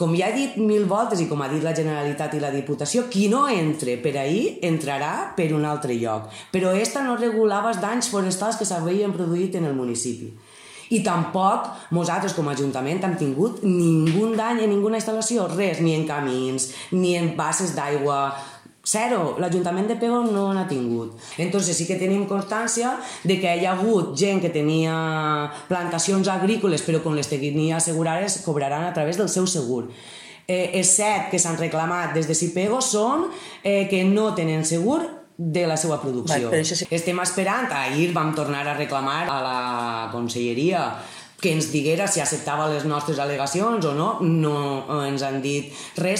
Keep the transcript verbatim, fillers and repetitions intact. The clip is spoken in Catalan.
Com ja he dit mil voltes i com ha dit la Generalitat i la Diputació, qui no entre per ahir entrarà per un altre lloc. Però esta no regulava els danys forestals que s'havien produït en el municipi. I tampoc nosaltres com a Ajuntament hem tingut ningú dany en ninguna instal·lació, res, ni en camins, ni en basses d'aigua. Zero, l'Ajuntament de Pego no n'ha tingut. Entonces sí que tenim constància de que hi ha hagut gent que tenia plantacions agrícoles però com les tenia assegurades cobraran a través del seu segur. Eh, és cert que s'han reclamat des de Sipego són eh, que no tenen segur de la seva producció. Vale, sí. Estem esperant, ahir vam tornar a reclamar a la conselleria que ens diguera si acceptava les nostres al·legacions o no, no ens han dit res.